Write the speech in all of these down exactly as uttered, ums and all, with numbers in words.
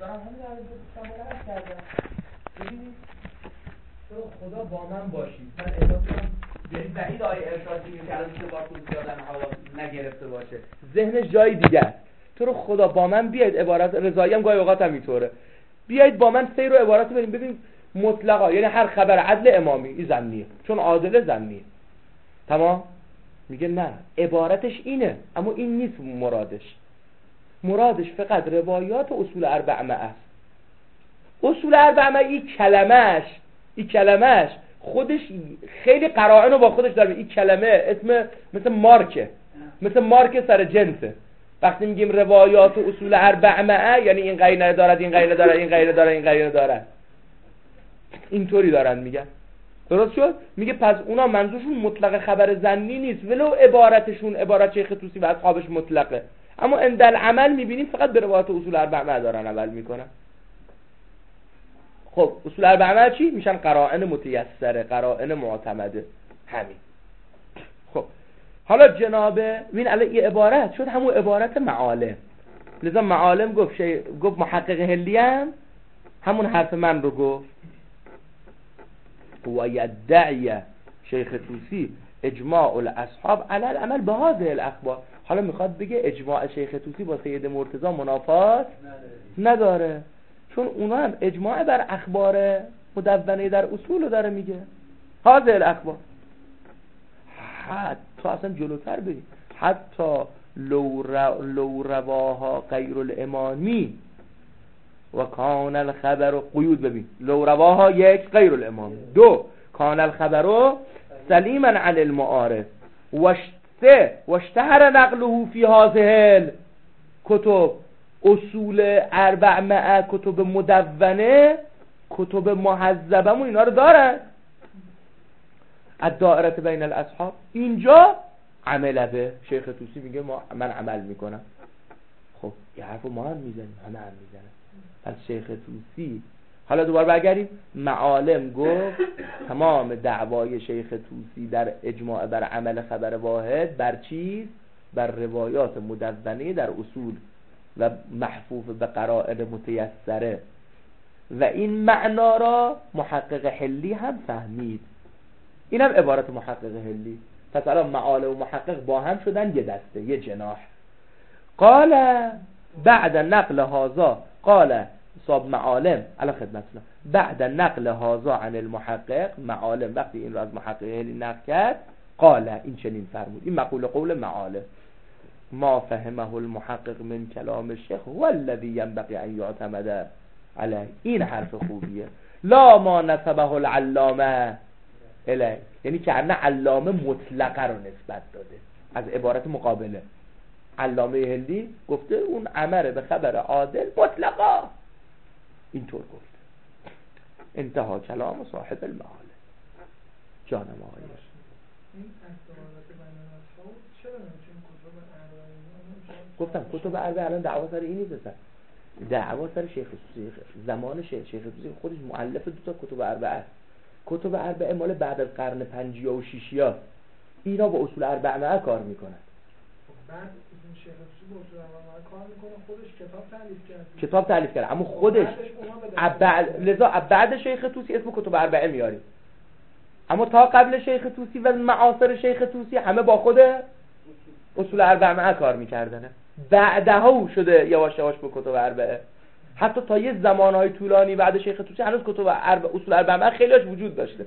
دارم همین رو شامل کردم. ببینید تو خدا با من باشید. من احساس کنم یعنی بعید آیه ارشادی میگه که الان میشه با توضیح دادن حالا نگرفته باشه. ذهنش جای دیگه است. تو رو خدا با من بیاید، عبارت رضایی هم گاهی اوقات هم اینطوره. بیاید با من سیر و عبارت بریم ببین مطلقا، یعنی هر خبر عدل امامی این ظنیه، چون عادل ظنیه. تمام؟ میگه نه عبارتش اینه اما این نیست مرادش. مرادش فقط روایات و اصول اربعمه است. اصول اربعمه این کلمهش این کلمهش خودش خیلی قرائن رو با خودش داره. این کلمه اسم مثل مارکه، مثل مارک سر جنسه. وقتی میگیم روایات و اصول اربعمه یعنی این قرینه دارد، این قرینه دارد، این قرینه دارد، این قرینه دارد، اینطوری دارن میگن. درست شد؟ میگه پس اونا منظورشون مطلق خبر ظنی نیست ولو عبارتشون عبارت شیخ طوسی و اصحابش مطلقه، اما اندل عمل میبینیم فقط به روایات اصول اربعه دارن عمل میکنن. خب اصول اربعه چی؟ میشن قرائن متیسره، قرائن معتمده. همین. خب حالا جناب این الان این عبارت شد همون عبارت معالم. لذا معالم گفت شی... گفت محقق هلی هم همون حرف من رو گفت و یدعی شیخ طوسی اجماع الاصحاب علی العمل به هذه الاخبار. حالا میخواد بگه اجماع شیخ طوسی با سید مرتضی منافات نداره، چون اونا هم اجماع بر اخبار مدونه در اصول رو داره میگه هذه الاخبار. حتی اصلا جلوتر بریم، حتی لو, رو لو رواها غیر الامامی و کان الخبر قیود. ببین لو رواها یک غیر الامام، دو کان الخبر سلیما عن المعارف، و سه واشتهر نقله فی هذه الکتب اصول اربعمائه کتب مدونه کتب محذبه مون اینا رو دارن. الدائره بین الاصحاب اینجا عمل به شیخ طوسی میگه ما من عمل میکنم. خب یه حرف ما هم میزنیم، همه هم میزنن. پس شیخ طوسی حالا دوباره برگردیم، معالم گفت تمام دعوای شیخ طوسی در اجماع بر عمل خبر واحد بر چیز؟ بر روایات مدونه در اصول و محفوظ به قرائن متیسره. و این معنا را محقق حلی هم فهمید. این هم عبارت محقق حلی. پس الان معالم و محقق با هم شدن یه دسته، یه جناح. قال بعد نقل هذا، قال صاحب معالم الان خدمتتون، بعد نقل هذا عن المحقق، معالم وقتی این رو از محقق حلی نقل کرد، قال این چنین فرمود، این مقوله قول معالم، ما فهمه المحقق من کلام الشیخ هو الذی ينبغي ان يعتمد علیه. این حرف خوبیه. لا ما نسبه العلامه الیه، یعنی که نه علامه مطلقه رو نسبت داده از عبارت مقابله. علامه هندی گفته اون امر به خبر عادل مطلقا، اینطور گفت. انتها کلام صاحب المعالم. جانم آقای این گفتم کتب اربعه الان دعوا سر این نیست، دعوا سر شیخ طوسی. زمان شیخ شیخ طوسی خودش مؤلف دو تا کتب اربعه است. کتب اربعه مال بعد از قرن پنجیا و شیشیا. اینا با اصول اربعه کار میکنن. بعد این شیخ طوسی با اصول اربعه کار میکنه، خودش کتاب تالیف کرد. کتاب تالیف کرد، اما خودش بعد لذا بعد شیخ طوسی اسم کتب اربعه میاریم. اما تا قبل شیخ طوسی و معاصر شیخ طوسی همه با خود اصول اربعه کار میکردن. بعدها شده یواش یواش به کتب اربعه. حتی تا یه زمانهای طولانی بعد شیخ طوسی هنوز کتب اربعه اصول اربعه خیلیش وجود داشته.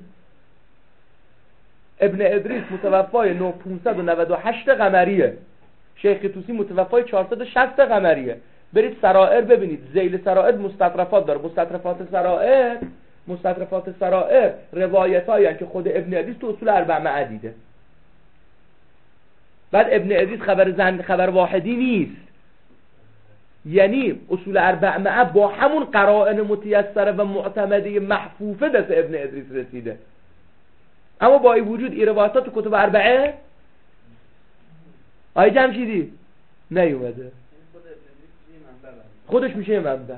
ابن ادریس متوفای پانصد و نود و هشت قمریه، شیخ طوسی متوفای چهارصد و شصت قمریه. برید سرائر ببینید، ذیل سرائر مستطرفات داره. مستطرفات سرائر مستطرفات سرائر روایتایی که خود ابن ادریس تو اصول اربعه دیده. بعد ابن ادریس خبر زن خبر واحدی نیست، یعنی اصول اربعه با همون قرائن متیسره و معتمده محفوفه دست ابن ادریس رسیده. اما با این وجود این روایات تو کتب اربعه آیه جمشیدی نیومده. خودش میشه یه منبع.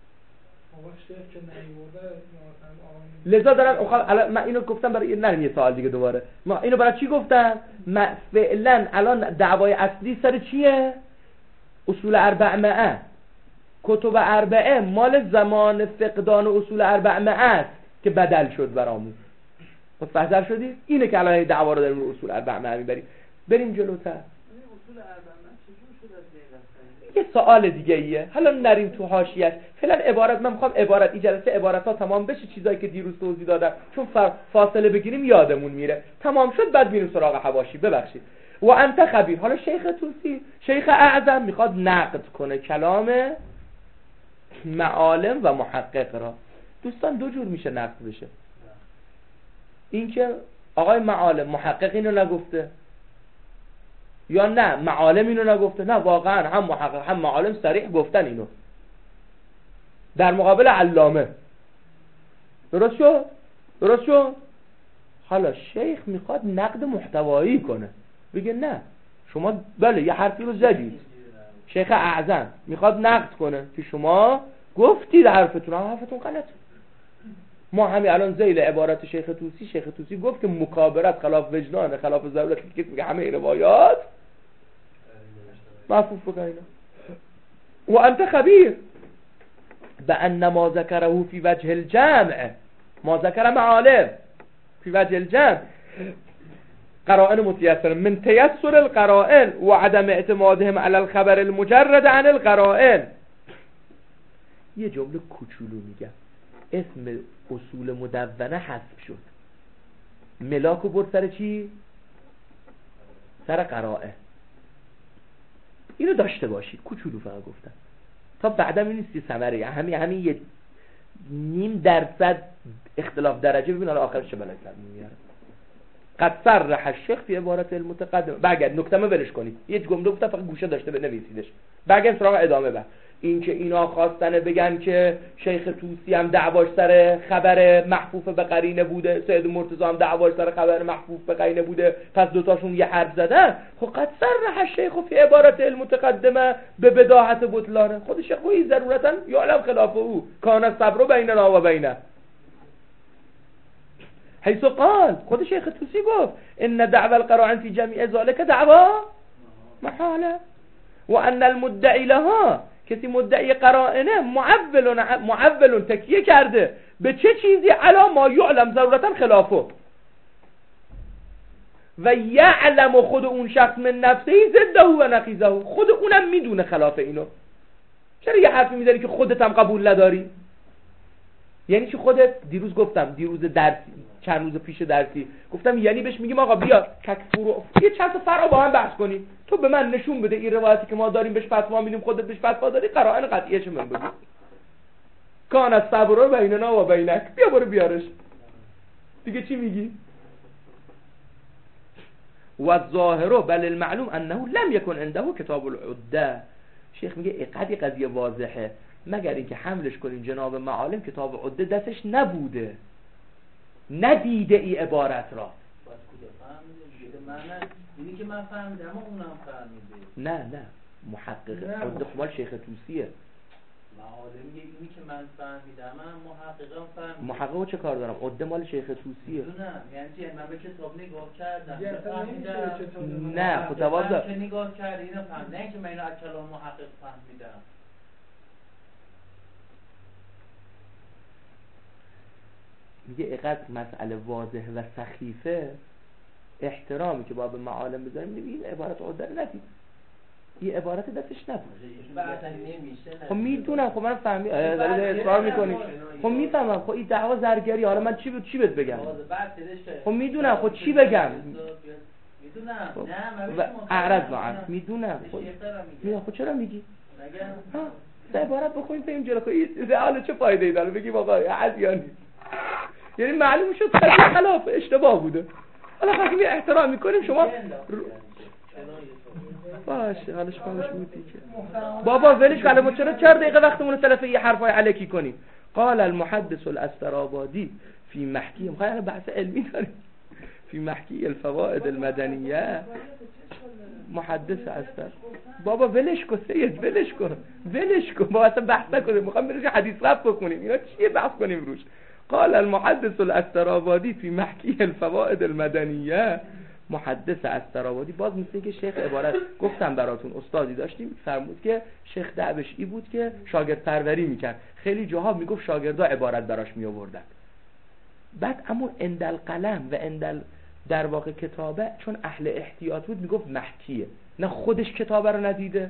لذا دارم من اینو گفتم برای نریم یه سوال دیگه دوباره. ما اینو برای چی گفتم؟ فعلا الان دعوای اصلی سر چیه؟ اصول اربعه. کتب اربعه مال زمان فقدان اصول اربعه است که بدل شد برامون. متفضل شدید؟ اینه که الان دعوا رو داریم رو اصول اربعه میبریم. بریم جلوتر. اصول اربعه چجور شد از یه سوال دیگه ایه. حالا نریم تو حاشیه‌اش. فعلا عبارت من میخوام عبارت این جلسه عبارت ها تمام بشه، چیزایی که دیروز توضیح دادم چون فاصله بگیریم یادمون میره. تمام شد بعد میریم سراغ حواشی. ببخشید. و انت خبیر. حالا شیخ توسی، شیخ اعظم میخواد نقد کنه کلام معالم و محقق را. دوستان دو جور میشه نقد بشه. این که آقای معالم محقق اینو نگفته یا نه معالم اینو نگفته. نه واقعا هم محقق هم معالم صریح گفتن اینو در مقابل علامه. درست شد؟ درست شد؟ حالا شیخ میخواد نقد محتوایی کنه، بگه نه شما بله یه حرفی رو زدید. شیخ اعظم میخواد نقد کنه که شما گفتید حرفتون هم حرفتون غلطه. ما همین الان ذیل عبارت شیخ توسی، شیخ توسی گفت که مکابرت خلاف وجدان، خلاف ضرورت، که میگه همه روایات محفوظ بکنین. و انت خبیر بأن ما ذکره فی وجه الجمع، ما ذکر معالم فی وجه الجمع قرائن متيسر من تيسر القرائن و عدم اعتمادهم على الخبر المجرد عن القرائن. یه جمله کوچولو میگم، اسم اصول مدونه حذف شد، ملاکو برد سر چی؟ سر قرائن. اینو داشته باشید، کوچولو فقط گفتم تا بعدا نیستی ثمره همین همین یه نیم درصد اختلاف درجه. ببین حالا آخرش چه بلایی میاره. قد صرح الشیخ فی عبارت المتقدم. برگرد نکتهمو ولش کنید، یه جمله گفتم فقط گوشه داشته بنویسیدش. برگرد سراغ ادامه. بعد این که اینا خواستن بگن که شیخ توسی هم دعواش سر خبر محفوف به قرینه بوده، سید مرتضی هم دعواش سر خبر محفوف به قرینه بوده، پس دوتاشون یه حرف زدن. خب قد صرح الشیخ فی عبارت المتقدمه به بداهت بطلانه. خود شیخ گویی ضرورتا یعلم خلاف او کان الصبر بیننا و بینه، حیث قال خود شیخ توسی گفت ان دعوى القرائن في جميع ذلك دعوا محاله و ان المدعی لها، کسی مدعی قرائنه معول معول تکیه کرده به چه چیزی؟ علا ما یعلم ضرورتا خلافه و یعلم خود اون شخص من نفسه ضده و نقیضه، خود اونم میدونه خلاف اینو. چرا یه حرفی میزنی که خودت هم قبول نداری؟ یعنی چی خودت؟ دیروز گفتم، دیروز درسی چند روز پیش درسی گفتم، یعنی بهش میگیم آقا بیا تکفر یه چند تا فرع با هم بحث کنیم، تو به من نشون بده این روایتی که ما داریم بهش فتوا میدیم خودت بهش فتوا داری، قرائن قطعیش من بگو. کان الصبر بیننا و بینک، بیا برو بیارش دیگه. چی میگی؟ و الظاهر بل المعلوم انه لم يكن عنده کتاب العده. شیخ میگه اینقدر قضیه واضحه مگر اینکه حملش کنیم جناب معالم کتاب عده دستش نبوده، ندیده ای عبارت را. اینی که من فهمیدم اما اونم فهمیده. نه نه محقق عده خمال شیخ توسیه. معالم میگه اینی که من فهمیدم اما محققم فهمیده. محقق چه کار دارم؟ عده مال شیخ توسیه. نه یعنی چی؟ من به کتاب نگاه کردم فهمیدم. نه خب جواز من که نگاه کردم اینو فهمیدم، نه که من اینو از کلام محقق فهمیدم. میگه اینقدر مسئله واضح و سخیفه، احترامی که با به معالم بذاریم، میگه این عبارت عدل ندید، این عبارت دستش نبود. خب میدونم، خب من فهمی داره اصرار میکنی، خب میفهمم، خب این دعوا زرگری، حالا من چی چی بهت بگم؟ خب میدونم، خب چی بگم؟ میدونم نه من اعرض معن میدونم. خب خب چرا میگی؟ ها سه عبارت بخویم بریم جلو. خب این حالا چه فایده ای داره بگیم آقا عزیانی؟ یعنی معلوم شد قضیه خلاف اشتباه بوده. حالا خواهیم یه احترام میکنیم شما باشه. حالا شما بودی که بابا ولش کن، ما چرا چهار دقیقه وقتمون تلف یه حرفای الکی کنیم؟ قال المحدث الاسترابادی فی محکی، میخوای بحث علمی داریم، فی محکی الفوائد المدنیه. محدث استر بابا ولش کن سید، ولش کن ولش کن بابا، اصلا بحث نکنیم، میخوام بریم حدیث رفت بکنیم، اینا چیه بحث کنیم روش؟ قال المحدث الاسترابادی في محكي الفوائد المدنية محدث استرابادی باز مثل که شیخ عبارت گفتم براتون استادی داشتیم فرمود که شیخ دعوش ای بود که شاگرد پروری میکرد، خیلی جاها میگفت شاگردا عبارت براش میآوردن. بعد اما اندل قلم و اندل در واقع کتابه چون اهل احتیاط بود میگفت محکیه، نه خودش کتابه رو ندیده.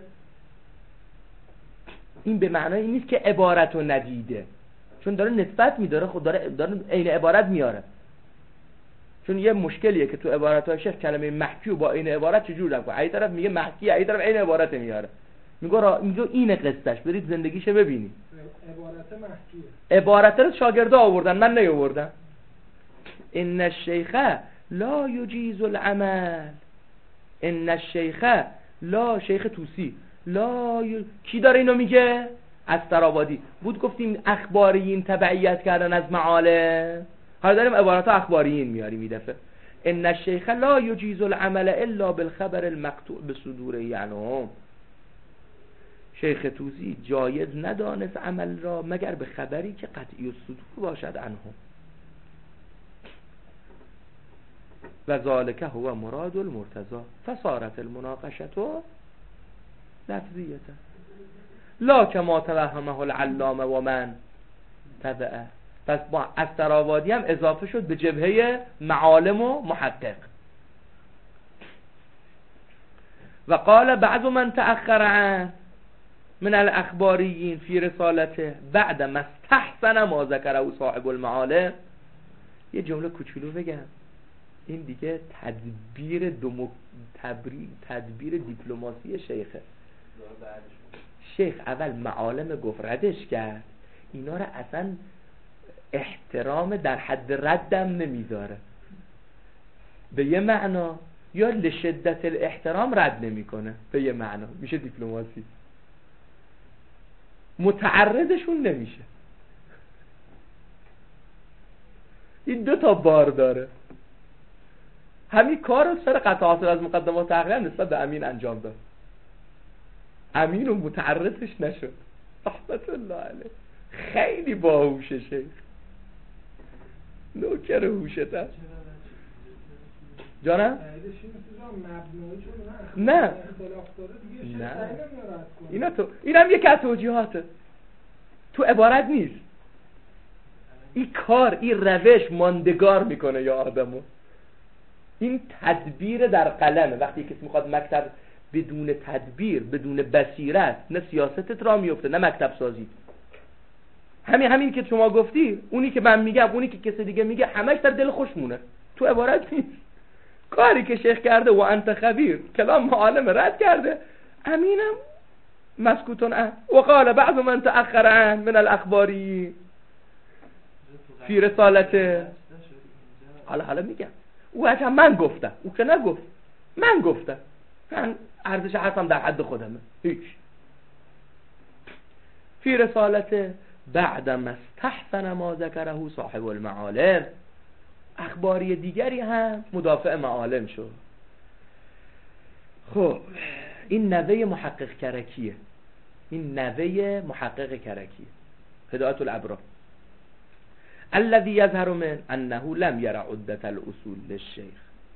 این به معنای این نیست که عبارت رو ندیده، چون داره نسبت میداره، خود داره داره عین عبارت میاره. چون یه مشکلیه که تو عبارت‌های شیخ کلمه محکی و با عین عبارت چجور جمع کنه. ای طرف میگه محکی، ای طرف عین عبارت میاره. میگه را اینجا اینه قصهش، برید زندگیشو ببینید. عبارت محکیه. عبارت رو شاگردا آوردن، من نیاوردم. ان الشیخ لا یجیز العمل. ان الشیخ لا، شیخ طوسی لا ی... کی داره اینو میگه؟ استرابادی بود. گفتیم اخباریین تبعیت کردن از معالم، حالا داریم عبارات اخباریین میاریم این دفعه. ان الشیخ لا یجیز العمل الا بالخبر المقطوع بصدوره عنهم. شیخ طوسی جایز ندانست عمل را مگر به خبری که قطعی الصدور باشد عنهم. و ذالک هو مراد المرتضی فصارت المناقشه لفظیه لا کما توهمه العلامه و من تبعه. پس با استرابادی هم اضافه شد به جبهه معالم و محقق. و قال بعض من تأخر عن من الاخباریین فی رسالته بعد ما استحسن ما ذکره صاحب المعالم. یه جمله کوچولو بگم، این دیگه تدبیر دمو... تبری... تدبیر دیپلماسی شیخه. شیخ اول معالم گفت ردش کرد، اینا رو اصلا احترام در حد ردم نمیذاره، به یه معنا یا لشدت الاحترام رد نمیکنه، به یه معنا میشه دیپلماسی. متعرضشون نمیشه. این دو تا بار داره. همین کار رو سر قطع حاصل از مقدمات تقریبا نسبت به امین انجام داد. امین و متعرضش نشد. رحمت الله علیه. خیلی باهوشه شیخ، نوکر هوشته. جانم؟ نه نه اینا تو این هم یک از توجیهاته، تو عبارت نیست. این کار، این روش ماندگار میکنه یا آدمو. این تدبیر در قلمه. وقتی کسی میخواد مکتب بدون تدبیر، بدون بصیرت، نه سیاستت را میفته نه مکتب سازی. همین همین که شما گفتی، اونی که من میگم، اونی که کسی دیگه میگه، همش در دل خوش مونه، تو عبارت نیست. کاری که شیخ کرده و انت خبیر، کلام معالم رد کرده، امینم مسکوتون عنه. و قال بعض من تأخر عن من الاخباری فی رسالته. حالا حالا میگم او اصلا من گفتم، او که نگفت، من گفتم، من ارزش حرفم در حد خودمه، هیچ. فی رسالته بعد ما استحسن ما ذکره صاحب المعالم. اخباری دیگری هم مدافع معالم شد. خب این نوه محقق کرکیه، این نوه محقق کرکیه، هدایت الابرار. الذي يظهر من انه لم يرى عدة الاصول للشيخ.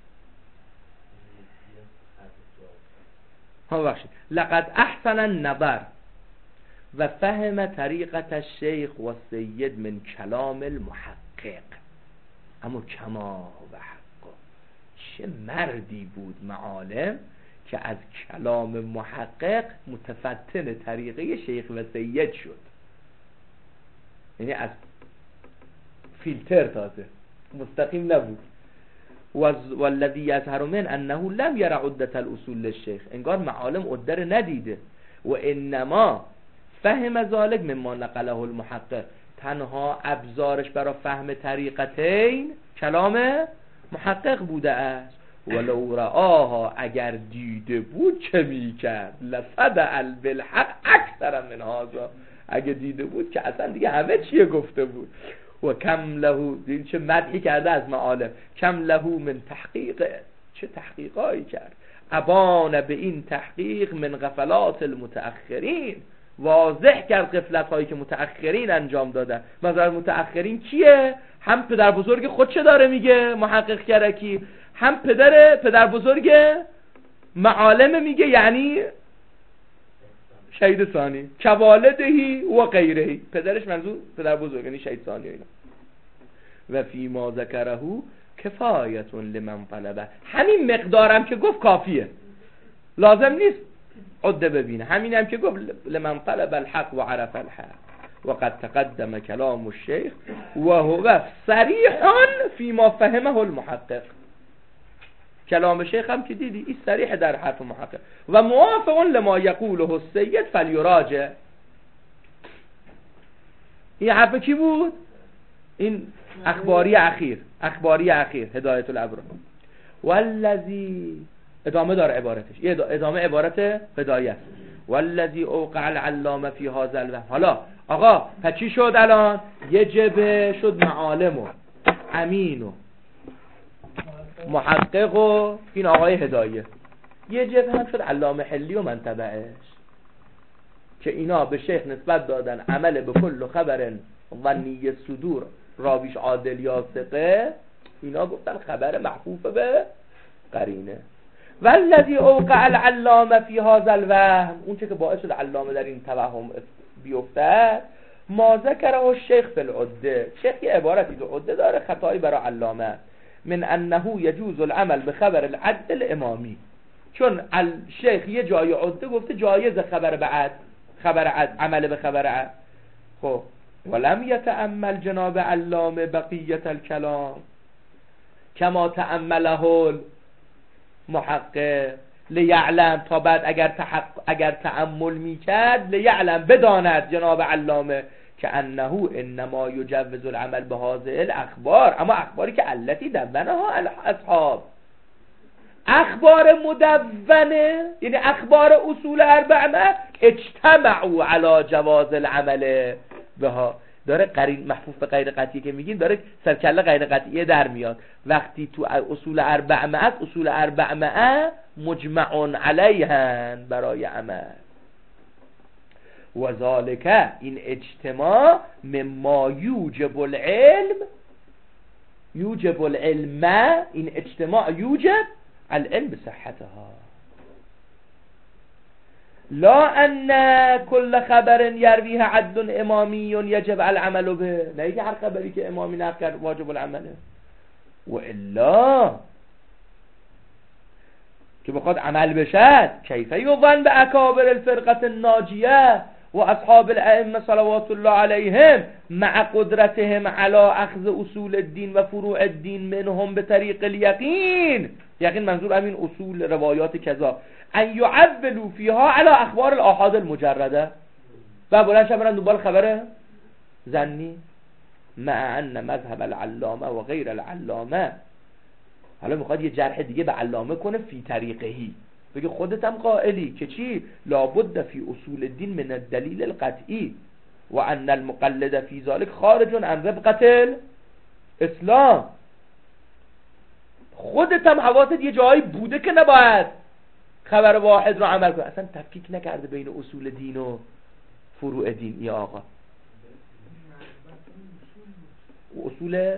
ها بخشید. لقد احسن النظر و فهم طریقة الشیخ و السید من کلام المحقق. اما کما و حقا، چه مردی بود معالم که از کلام محقق متفتن طریقه شیخ و سید شد. یعنی از فیلتر تازه مستقیم نبود. والذی یظهر من انه لم یرى عدة الاصول للشیخ. انگار معالم عده ندیده. و انما فهم ذلك مما نقله المحقق. تنها ابزارش برای فهم طریقتین کلام محقق بوده است. ولو رآها، اگر دیده بود چه میکرد؟ لصدع بالحق اکثر من هذا. اگه دیده بود که اصلا دیگه همه چیه گفته بود. و کم له، چه مدحی کرده از معالم، کم له من تحقیق، چه تحقیقایی کرد. ابان به این تحقیق من غفلات المتأخرین، واضح کرد غفلت هایی که متأخرین انجام دادن. مثلا متأخرین کیه؟ هم پدر بزرگ خود چه داره میگه محقق کرکی، هم پدر پدر بزرگ معالم میگه یعنی شهید ثانی کوالدهی و غیرهی، پدرش منظور پدر بزرگ یعنی شهید ثانی اینا. و فی ما ذکره کفایت لمن طلبه، همین مقدارم که گفت کافیه، لازم نیست عده ببینه، همین هم که گفت لمن طلب الحق و عرف الحق. و قد تقدم کلام الشیخ و هو صریح فیما فهمه المحقق. کلام شیخ هم که دیدی این صریح در حرف محقق. و موافق لما یقوله السید فلیراجع. این حرف کی بود؟ این اخباری اخیر، اخباری اخیر هدایت الابرار. والذی ادامه داره عبارتش، یه ادامه عبارت هدایت. والذی اوقع العلامه فی هذا الوهم. حالا آقا پس چی شد الان؟ یه جبه شد معالم و امین و محقق و این آقای هدایه، یه جبه هم شد علامه حلی و منتبعش که اینا به شیخ نسبت دادن عمل به کل خبر ظنی صدور راویش عادل یا ثقه، اینا گفتن خبر محفوف به قرینه. والذی اوقع العلامه فی هذا الوهم، اون چه که باعث شد علامه در این توهم بیفتد، ما ذکره الشیخ فی العده. شیخ یه عبارتی تو عده داره خطایی برای علامه، من انه یجوز العمل به خبر العدل الامامی، چون الشیخ یه جای عده گفته جایز خبر به عدل، خبر عدل، عمل به خبر عدل. خب ولم یتأمل جناب علامه بقیت الکلام کما تأمله المحقق لیعلم، تا بعد اگر تحق... اگر تأمل میکرد لیعلم بداند جناب علامه که انه انما یجوز العمل به هذه الاخبار، اما اخباری که التي دونها الاصحاب، اخبار مدونه یعنی اخبار اصول اربعه اجتمعوا على جواز العمل بها. داره قرین محفوف به غیر قطعی که میگیم داره سرکله غیر قطعیه در میاد. وقتی تو اصول اربعه است، اصول اربعه مجمع علیهن برای عمل. و ذالک، این اجتماع مما یوجب العلم، یوجب العلم، این اجتماع یوجب العلم بصحتها، لا ان کل خبر یرویه عدل امامی یجب العمل به، نه که هر خبری که امامی نقل کرد واجب العمله. و الا که بخواد عمل بشد کیف یظن به اکابر الفرقه الناجیه و اصحاب الائمه صلوات الله علیهم مع قدرتهم على اخذ اصول الدین و فروع الدین منهم به طریق الیقین، یقین منظور همین اصول روایات کذا، ان یعولوا فیها على اخبار الاحاد المجرده، و بلند شدن برن دنبال خبر ظنی. مع ان مذهب العلامه و غیر العلامه، حالا میخواد یه جرح دیگه به علامه کنه فی طریقهی، بگه خودت هم قائلی که چی؟ لابد فی اصول الدین من الدلیل القطعی و ان المقلد فی ذلك خارج عن ربقة الاسلام. خودت هم حواست یه جایی بوده که نباید خبر واحد رو عمل کنه، اصلا تفکیک نکرده بین اصول دین و فروع دین. یا آقا اصول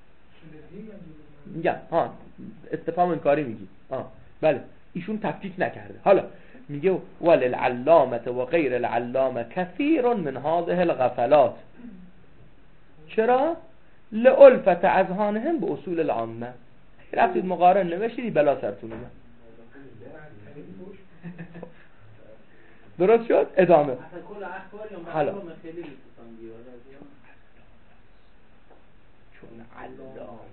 میگم ها استفهام انکاری میگی ها بله، ایشون تفکیک نکرده. حالا میگه وللعلامه و غیر العلامه کثیر من هذه الغفلات. چرا؟ لألفت اذهانهم به اصول العامه. رفتید مقارن نوشیدی بلا سرتون اومد. درست شد؟ ادامه. حالا چون علامه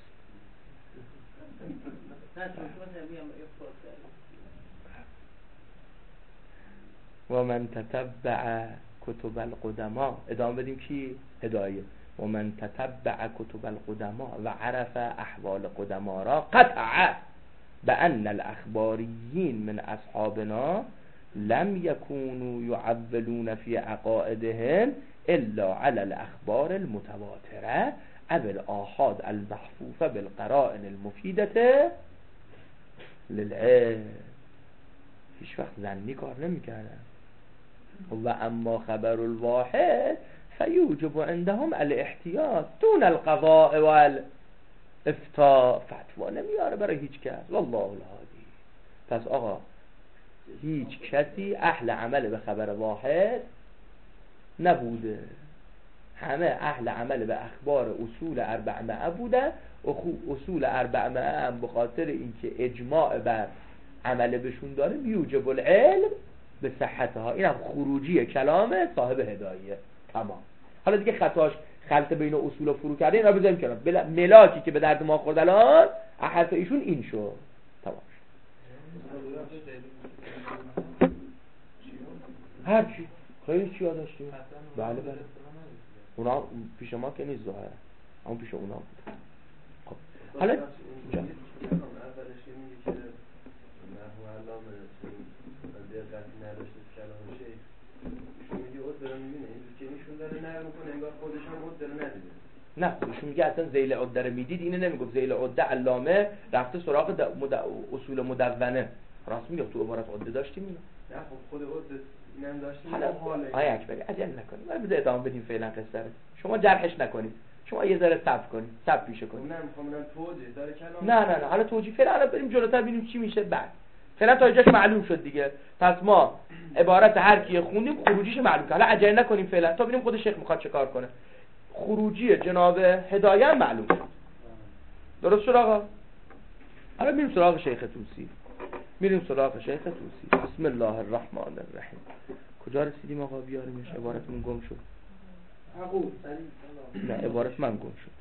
و من تتبع کتب القدما، ادامه بدیم کی؟ هدایه. و من تتبع کتب القدما و عرف احوال قدما را قطع بأن الاخباریین من اصحابنا لم يكونوا يعولون في عقائدهم الا على الاخبار المتواتره او الاحاد المحفوفه بالقرائن المفیدة للعلم. هیچ وقت ظنی کار نمی‌کردن. و اما خبر الواحد فیوجب عندهم الاحتیاط دون القضاء افتا فتوا نمیاره برای هیچ کس. والله الهادی. پس آقا هیچ کسی اهل عمل به خبر واحد نبوده، همه اهل عمل به اخبار اصول اربعمائه بوده. اصول اربعمائه هم به خاطر اینکه اجماع بر عمل بهشون داره بیوجب العلم به صحتها. این هم خروجی کلام صاحب هدایه. تمام. حالا دیگه خطاش خلط بین اصول و فرو کرده، این را بذاریم کنار. ملاکی که به درد ما خورد الان حرف ایشون این شد. تمام. هر چی خیلی چی ها داشتیم. بله بله اونا پیش ما که نیست ظاهره، اما پیش اونا بود. خب حالا اولش میگه که نحو علامه دقتی نداشته کلام شیخ، ایشون میگه خود داره میبینه اینجور که ایشون داره نقل میکنه انگار خودش هم خود داره ندیده. نه ایشون میگه اصلا ذیل عده رو میدید، اینه نمیگفت. ذیل عده علامه رفته سراغ مد... اصول مدونه. راست میگه تو عبارت عده داشتیم اینو. نه خب خود عده اینم داشتیم. حالا آیا اکبری عجل نکنید، ولی بذار ادامه بدیم فعلا قصه رو. شما جرحش نکنید، شما یه ذره صبر کنید، صبر پیشه کنید. نه میخوام من توجیه داره کلام. نه نه نه حالا توجیه فعلا، حالا بریم جلوتر ببینیم چی میشه بعد. فعلا تا اینجاش معلوم شد دیگه. پس ما عبارت هر کی خوندیم خروجیش معلوم کرد. حالا عجله نکنیم فعلا تا ببینیم خود شیخ میخواد چه کار کنه. خروجی جناب هدایه معلوم شد. درست شد آقا؟ حالا میریم سراغ شیخ طوسی. میریم سراغ شیخ طوسی. بسم الله الرحمن الرحیم. کجا رسیدیم آقا؟ بیاریمش. عبارتمون گم شد. عقول نه عبارت من گم شد.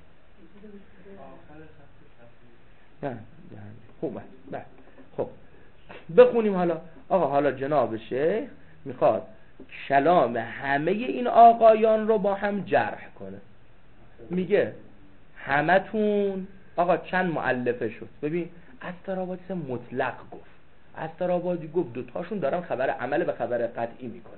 نه خوبه. نه خب بخونیم حالا. آقا حالا جناب شیخ میخواد کلام همه این آقایان رو با هم جرح کنه. میگه همتون آقا چند مؤلفه شد. ببین استرابادی مطلق گفت. استرابادی گفت دوتاشون دارن خبر عمل به خبر قطعی میکنن.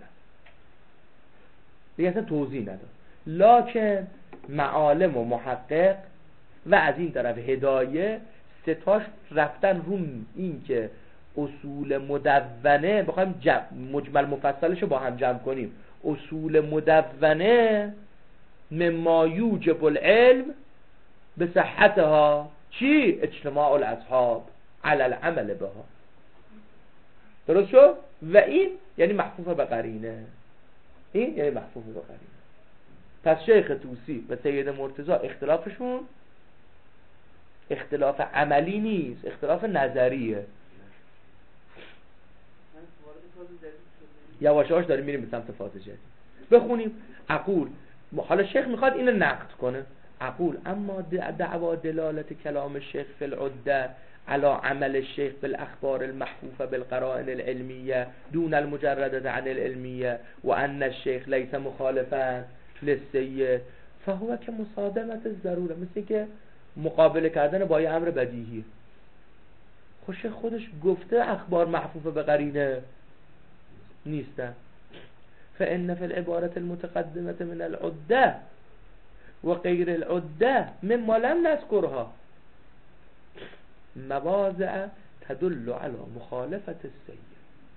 دیگه اصلا توضیح نداد. لکن معالم و محقق و از این طرف هدایه ستاش رفتن رو این که اصول مدونه بخوایم جمع مجمل مفصلش رو با هم جمع کنیم. اصول مدونه مما یوجب العلم به صحتها چی؟ اجتماع الاصحاب علی العمل بها. درست شد؟ و این یعنی محفوظ به قرینه. این یعنی محفوظ به قرینه. پس شیخ طوسی و سید مرتضی اختلافشون اختلاف عملی نیست، اختلاف نظریه. یواش یواش داریم میریم به سمت فاز جدید. بخونیم. اقول حالا شیخ میخواد اینو نقد کنه. اقول اما دعوا دلالت کلام الشیخ فی العده على عمل الشيخ بالأخبار المحفوفة بالقرائن العلمية دون المجردة عن العلمية وأن الشيخ ليس مخالفا للسيد فهو كمصادمة الضرورة، مثل که مقابله کردن با یه امر بدیهی. خوش خودش گفته اخبار محفوفه به قرینه نیستن. فإن في العبارة المتقدمة من العدة وغير العدة مما لم نذكرها مواضع تدل على مخالفت السید.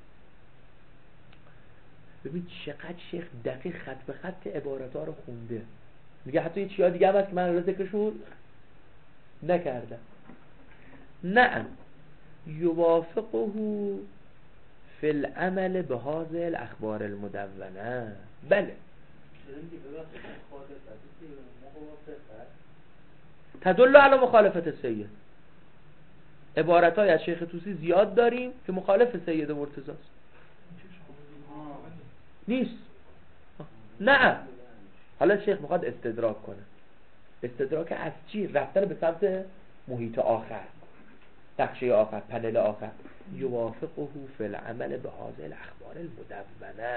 ببین چقدر شیخ دقیق خط به خط عبارت ها رو خونده. میگه حتی یه چیزا دیگه هم هست که من الان ذکرشون نکردم. نعم یوافقه فی العمل به هذه الاخبار المدونه. بله تدل على مخالفت السید. عبارت های از شیخ طوسی زیاد داریم که مخالف سید مرتضی است. نیست. نه. حالا شیخ میخواد استدراک کنه. استدراک از چی؟ رفتن به سمت محیط آخر، نقشه آخر، پنل آخر. یوافقه فی العمل به هذه الاخبار المدونه.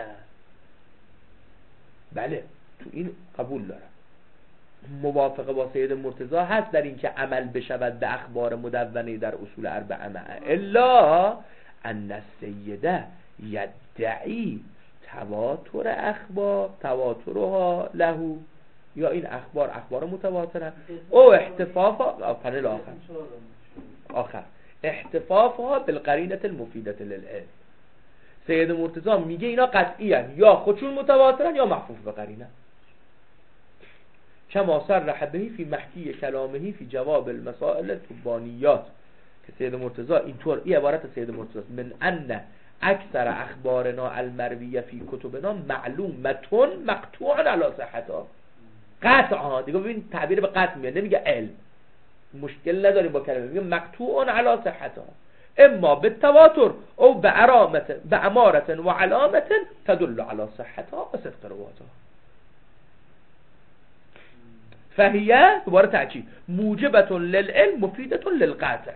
بله تو این قبول دارم. موافقه با سید مرتضی هست در این که عمل بشود به اخبار مدونه در اصول اربعه معه، الا ان السید یدعی تواتر اخبار تواترها له، یا این اخبار اخبار متواتره او احتفاف پنل آخر آخر احتفافها بالقرینه المفیده للعلم. سید مرتضی میگه اینا قطعی هن، یا خودشون متواترن یا محفوظ به قرینه. کما صرح به فی محکی کلامه فی جواب المسائل التبانیات، که سید مرتضی اینطور، این عبارت سید مرتضی من ان اکثر اخبارنا المرویه فی کتبنا معلومتون مقطوع علی صحتها. قطعا دیگه ببین تعبیر به قطع میاد، نمیگه علم، مشکل نداریم با کلمه، میگه مقطوع علی صحتها اما بالتواتر او بعرامت بعمارت و علامت تدل علی صحتها و صدق رواتها. فهیه دوباره تأکید موجبت للعلم مفیدت للقطع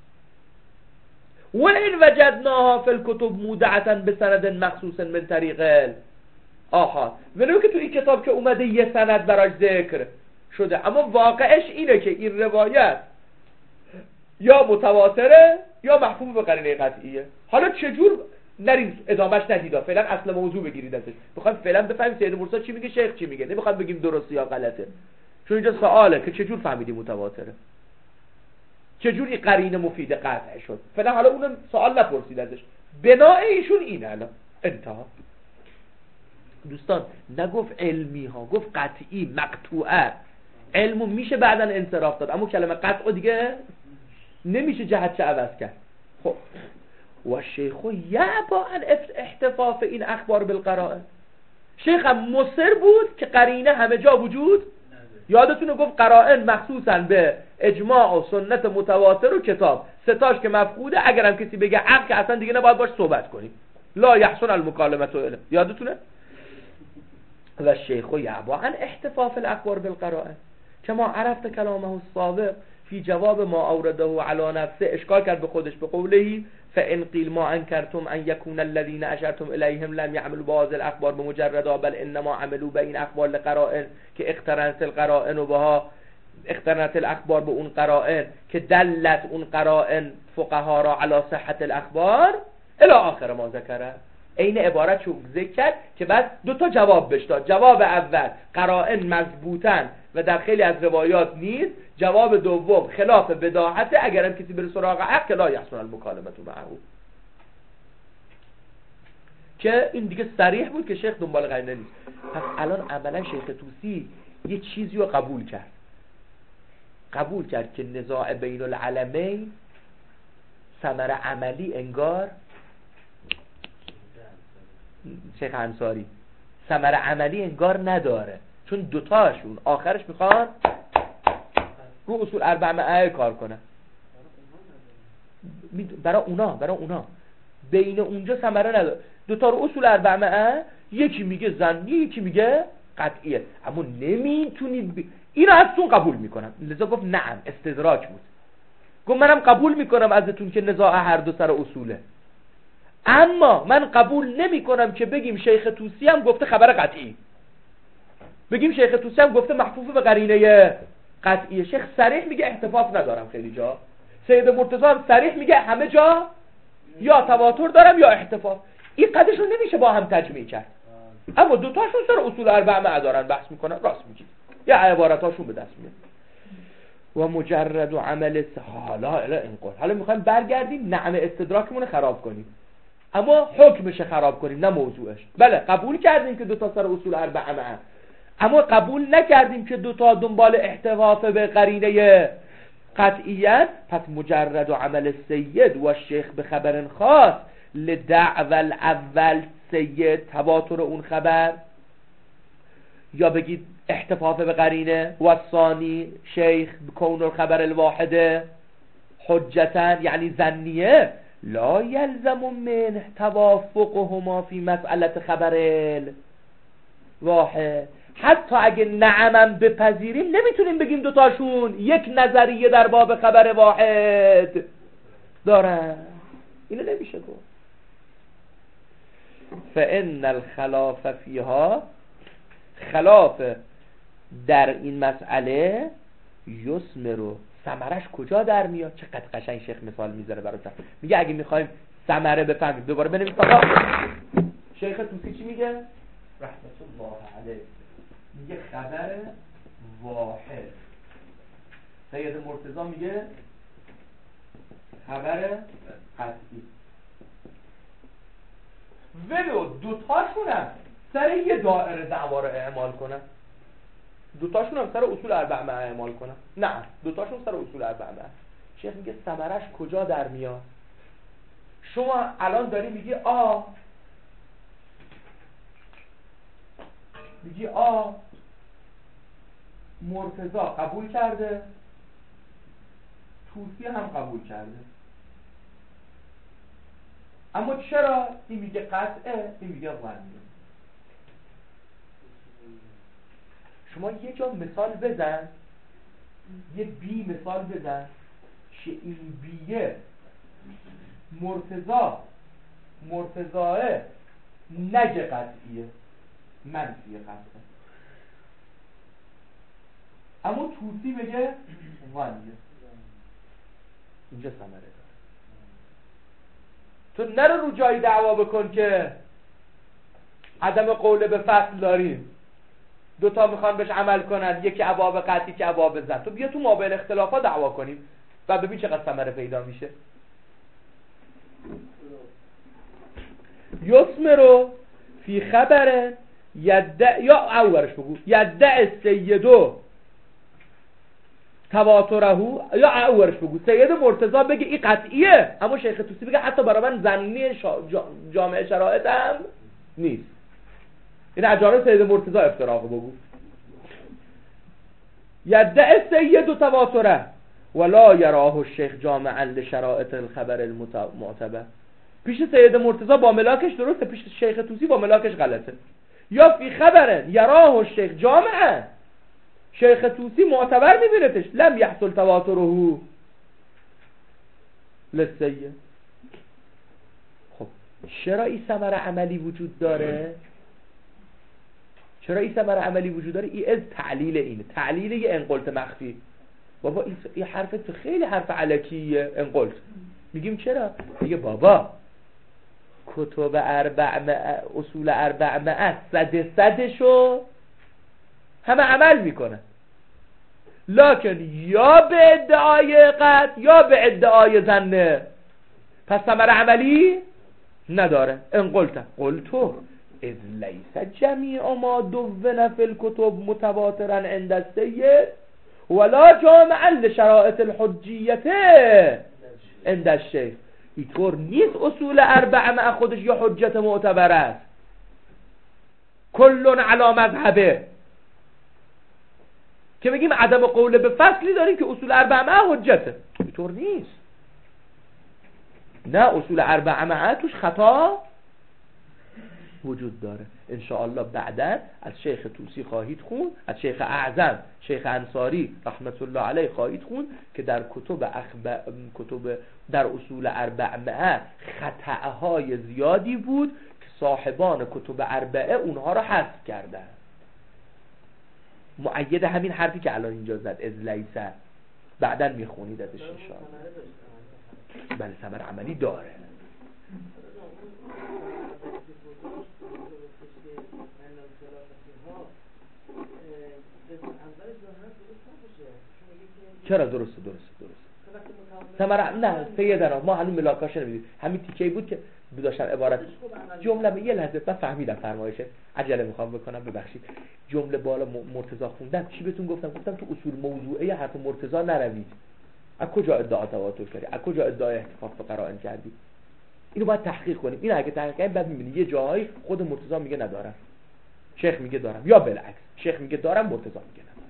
و این وجدناها فی الکتب مودعتا بسند مخصوص من طریق آحاد. ولو که تو این کتاب که اومده یه سند براش ذکر شده، اما واقعش اینه که این روایت یا متواتره یا محفوظ به قرینه قطعیه. حالا چجور نریم ادامهش ندیدا، فعلا اصل موضوع بگیرید ازش. میخوایم فعلا بفهمیم سید مرتضی چی میگه، شیخ چی میگه، نمیخوایم بگیم درسته یا غلطه، چون اینجا سواله که چجور فهمیدی متواتره، چجوری قرینه مفید قطع شد. فعلا حالا اون سوال نپرسید ازش، بنای ایشون اینه. الان انتها دوستان نگفت علمی ها، گفت قطعی مقطوعه. علمو میشه بعداً انصراف داد، اما کلمه قطع دیگه نمیشه جهت چه عوض کرد. خب و شیخو یعبا ان احتفاف این اخبار بالقرائن. شیخ هم مصر بود که قرینه همه جا وجود یادتونه، گفت قرائن مخصوصا به اجماع و سنت متواتر و کتاب ستاش که مفقوده، اگرم کسی بگه عقل که اصلا دیگه نباید باش صحبت کنیم، لا یحسن المکالمه اله، یادتونه. و شیخ یعبا عن احتفاف الاخبار بالقرائن کما عرفت کلامه السابق فی جواب ما اورده علی نفسه. اشکال کرد به خودش به قوله فان قیل ما انکرتم ان یکون الذین اشرتم الیهم لم یعملوا بهذه الاخبار بمجردا بل انما عملوا به این اخبار لقرائن که اقترنت القرائن و بها اقترنت الاخبار به اون قرائن که دلت اون قرائن فقها را علی صحت الاخبار الی آخر ما ذکره. این عبارت رو ذکر کرد که بعد دو تا جواب بهش داد. جواب اول قرائن مضبوطن و در خیلی از روایات نیست. جواب دوم خلاف بداهت، اگرم کسی بره سراغ حق لا یحسن المکالمه معه. که این دیگه صریح بود که شیخ دنبال قرینه نیست. پس الان عملا شیخ طوسی یه چیزی رو قبول کرد، قبول کرد که نزاع بین العلمین ثمره عملی انگار شیخ انصاری ثمره عملی انگار نداره، چون دوتاشون آخرش میخوان رو اصول اربعه کار کنن. برای اونا برای اونا بین اونجا ثمره نداره. دوتا رو اصول اربعه، یکی میگه ظنی یکی میگه قطعیه، اما نمیتونید ب... اینو ازتون قبول میکنم. لذا گفت نعم، استدراک بود. گفت منم قبول میکنم ازتون که نزاع هر دو سر اصوله، اما من قبول نمی کنم که بگیم شیخ طوسی هم گفته خبر قطعی، بگیم شیخ طوسی هم گفته محفوظ به قرینه قطعیه. شیخ صریح میگه احتفاظ ندارم خیلی جا، سید مرتضی هم صریح میگه همه جا یا تواتر دارم یا احتفاظ. این قدرش رو نمیشه با هم تجمیع کرد، اما دوتاشون سر اصول اربعه دارن بحث میکنن. راست میگید، یا عبارتاشون به دست میاد. و مجرد و عمل حالا الا این قول. حالا میخوایم برگردیم نعم استدراکمون رو خراب کنیم، اما حکمش خراب کنیم نه موضوعش. بله قبول کردیم که دوتا سر اصول اربعه معه، اما قبول نکردیم که دوتا دنبال احتفاظ به قرینه قطعیت. پس مجرد و عمل سید و شیخ به خبر خاص لدعو الاول سید تواتر اون خبر، یا بگید احتفاظ به قرینه و ثانی شیخ بکون الخبر الواحده حجتا یعنی ظنیه، لا یلزم من توافقهما فی مسئله خبر الواحد. حتی اگه نعمم بپذیریم نمیتونیم بگیم دوتاشون یک نظریه در باب خبر واحد دارن، اینو نمیشه گفت. فان الخلاف فیها، خلاف در این مسئله یثمر، ثمرش کجا در میاد؟ چقدر قشنگ شیخ مثال میذاره براتون. میگه اگه میخوایم ثمره بفهمیم، دوباره بنویس آقا شیخ طوسی چی میگه رحمت الله علیه، میگه خبر واحد. سید مرتضی میگه خبر قطعی. ولو دوتاشونم سر یه دائره دعوا رو اعمال کنن، دوتاشون هم سر اصول اربع معه اعمال کنم؟ نه، دوتاشون سر اصول اربع معه. شیخ میگه ثمرش کجا در میاد؟ شما الان داری میگی آ میگی آ مرتضی قبول کرده، توسی هم قبول کرده، اما چرا این میگه قطعه این میگه ظنیه؟ شما یه جا مثال بزن، یه بی مثال بزن که این بیه مرتضی مرتضاه نگه قطعیه، منفیه قطعه، اما توسی بگه ظنیه. اینجا ثمره داره. تو نرو رو جایی دعوا بکن که عدم قول به فصل داریم، دوتا میخوان بهش عمل کنن، یکی ابواب قطعی که ابواب زن. تو بیا تو مابین اختلافات دعوا کنیم و ببین چقدر ثمره پیدا میشه. یسمرو فی خبر یدع یا اولش بگو یدع سیدو تواترهو، یا اولش بگو سید مرتضی بگه این قطعیه، اما شیخ طوسی بگه حتی برای من ظنی شا... جا... جامعه شرایط هم نیست. این اجاره سید مرتضی افتراق بگو. یدع سید تواتره ولا یراه الشیخ جامعا لشرائط الخبر المعتبر. پیش سید مرتضی با ملاکش درسته، پیش شیخ طوسی با ملاکش غلطه. یا فی خبرن یراه الشیخ جامعا، شیخ طوسی معتبر میبینتش، لم یحصل تواتره للسید. خب چرا این ثمره عملی وجود داره؟ چرا این ثمره عملی وجود داره؟ این از تعلیل اینه، تعلیل یه انقلت مخفی. بابا این حرف تو خیلی حرف علکیه انقلت. میگیم چرا؟ میگه بابا کتب اربع مع اصول اربع مع صد صدشو همه عمل میکنه، لکن یا به ادعای قطع یا به ادعای ظنه، پس ثمره عملی نداره. انقلت قلتو اذ لیس جمیع ما دون فی الکتب متواترا عند السید ولا جامعا لشرائط الحجیت عند الشیخ. اینطور نیست اصول اربعه مع خودش یا حجت معتبر است، کلون علی مذهبه، که بگیم عدم قول به فصلی داریم که اصول اربعه مع حجته. اینطور نیست. نه، اصول اربعه مع توش خطا وجود داره. انشاءالله بعدا از شیخ طوسی خواهید خون، از شیخ اعظم شیخ انصاری رحمت الله علیه خواهید خون که در کتب اخب... کتب در اصول اربعه خطاهای زیادی بود که صاحبان کتب اربعه اونها رو حذف کردن. مؤید همین حرفی که الان اینجا زد از لیسه، بعدا میخونید ازش انشاءالله. بله ثمر عملی داره. چرا درسته درسته درسته ثمره نه سیدنا ما هنوز ملاکاش نمیدید، همین تیکه‌ای بود که داشتم عبارت جمله یه لحظه من فهمیدم فرمایشه، عجله میخوام بکنم ببخشید. جمله بالا مرتضی خوندم چی بهتون گفتم؟ گفتم تو اصول موضوعه حرف مرتضی نروید. از کجا ادعا تواتر کردی؟ از کجا ادعای احتفاظ به قرائن کردی؟ اینو باید تحقیق کنیم. این اگه تحقیق کنیم بعد میبینی یه جایی خود مرتضی میگه ندارم، شیخ میگه دارم، یا بالعکس شیخ میگه دارم مرتضی میگه ندارم.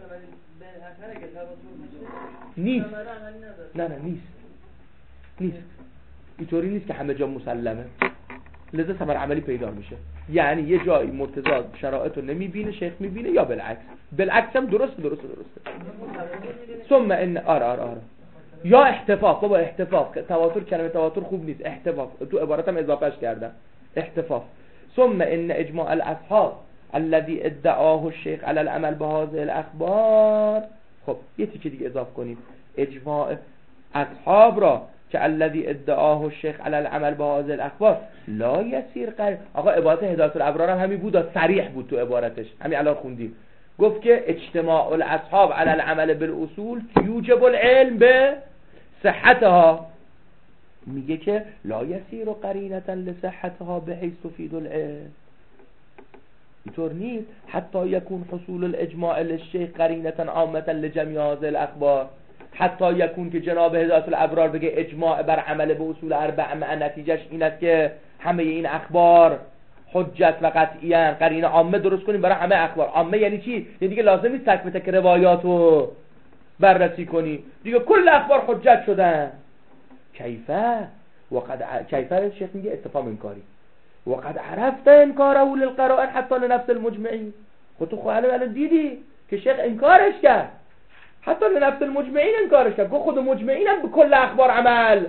نیست. نه نه نیست نیست اینطوری نیست که همه جا مسلمه، لذا ثمر عملی پیدا میشه. یعنی یه جایی مرتضی شرایط رو نمیبینه شیخ میبینه، یا بالعکس. بالعکس هم درسته درسته درسته ثم ان آره آره آره یا احتفاظ. بابا احتفاظ تواتر کلمه تواتر خوب نیست، احتفاظ تو عبارتم اضافهش کردم احتفاظ. ثم ان اجماع الاصحاب الذي ادعاه الشيخ على العمل بهذه الاخبار. خب یه تیکه دیگه اضافه کنیم، اجماع اصحاب را که الذي ادعاه الشيخ على العمل بهذه الاخبار لا يسير قريب. آقا عبارت هدایت الابرار هم همین بود، صریح بود تو عبارتش، همین الان خوندیم. گفت که اجتماع الاصحاب على العمل بالاصول يوجب العلم به صحتها. میگه که لا يسير قرينه لصحتها بحيث تفيد العلم. اینطور نیست حتی یکون حصول الاجماع للشیخ قرینه عامه لجمیع هذه الاخبار، حتی یکون که جناب هدایت الابرار بگه اجماع بر عمل به اصول اربعه مع نتیجهش این است که همه این اخبار حجت و قطعیان، قرینه عامه درست کنیم برای همه اخبار. عامه یعنی چی؟ یعنی دیگه لازم نیست تک به تک روایاتو بررسی کنی، دیگه کل اخبار حجت شدن. کیفه وقد ع... کیفه شیخ میگه استفهام انکاری، وقد عرفت انکاره للقرائن حتی لنفس المجمعین. خود تو خود الان دیدی که شیخ انکارش کرد، حتی لنفس المجمعین انکارش کرد، گفت خود مجمعین هم به کل اخبار عمل.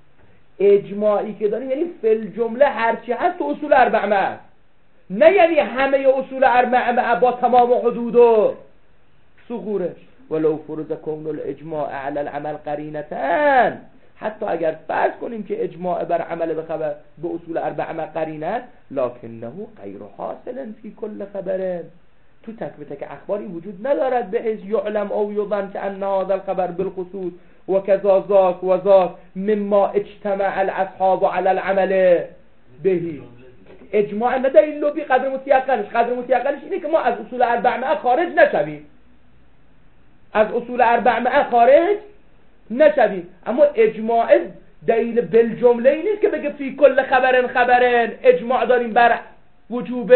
اجماعی که داریم یعنی فل جمله هرچی هست تو اصول اربعه، نه یعنی همه اصول اربعه با تمام حدود و ثغورش. ولو فرض کون الاجماع علی العمل قرینتان، حتی اگر فرض کنیم که اجماع بر عمل به خبر به اصول اربعه قرینه، لکنه غیر حاصل فی کل خبر، تو تک به تک اخباری وجود ندارد بحیث یعلم او یظن که ان هذا الخبر بالخصوص و کذا ذاک و ذاک مما اجتمع الاصحاب على العمل بهی. اجماع ندلیل بی قدر متیقنش، قدر متیقنش اینه که ما از اصول اربعه خارج نشویم، از اصول اربعه خارج نشویم. اما اجماع دلیل بالجمله ای نیست که بگه فی کل خبرن خبرن اجماع داریم بر وجوب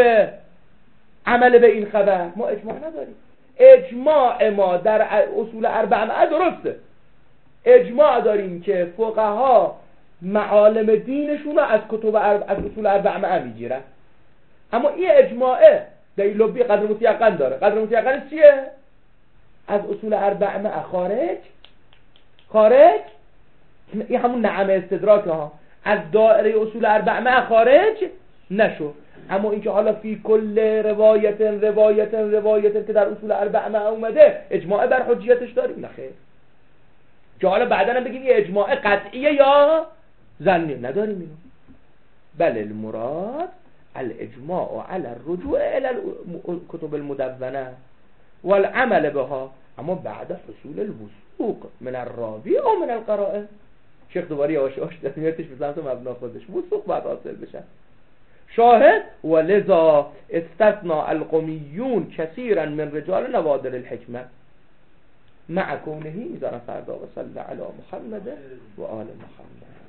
عمل به این خبر. ما اجماع نداریم. اجماع ما در اصول اربعه درسته، اجماع داریم که فقها معالم دینشون رو از کتب از اصول اربعه میگیرن، اما این اجماعه دلیل بی قدر متیقن داره. قدر متیقنش چیه؟ از اصول اربعه خارج خارج این همون نعم استدراک ها، از دائره اصول اربعه خارج نشو. اما اینکه حالا فی کل روایت روایت روایت که در اصول اربعه اومده اجماع بر حجیتش داریم؟ نه خیر. که حالا بعدا هم بگیم یه اجماع قطعیه یا ظنی، نداریم اینو. بل المراد الاجماع على الرجوع الى الكتب المدونه والعمل بها، اما بعد حصول الوثوق من الراوی او من القرائن. شیخ دوباره یواش یواش دمیرتش بزنم تو مبنا خودش، وثوق باید حاصل بشه. شاهد ولذا استثنى القمیون كثيرا من رجال نوادر الحکمه مع كونه میذارن فردا و صلی علی محمد و آل محمد.